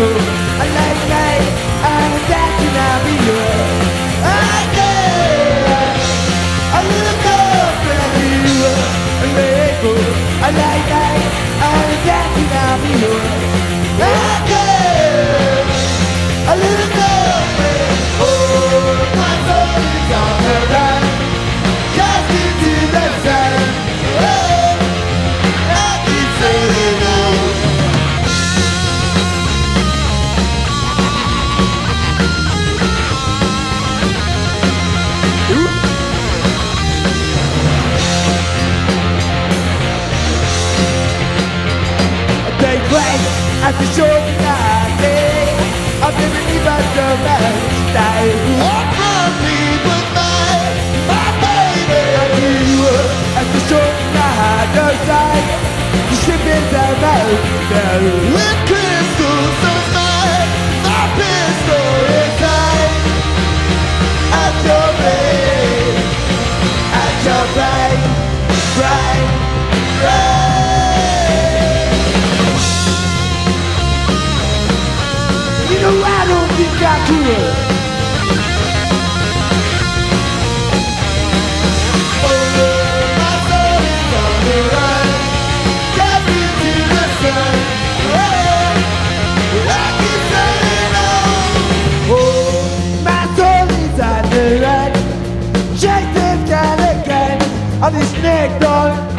I like night, I'm dancing, I'll be yours. I dare, I look up at you and let it go. I like night, I'm dancing, I'll be yours. I dare, I look up and oh, my soul is on the run, just into the sun. Oh, I keep saying no. Take place at the shore tonight. I've never even so much time. From me, but my baby. I knew you were at the shore tonight. No sign. The ship is about now. With crystals so smart, my pistol is tight. At your brain, at your brain, brain, brain. You know I don't think I could. Oh, my soul is on the run, carried to the sun. Oh, I keep saying no. Oh, my soul is on the run, shake this kind again on this neck, darling.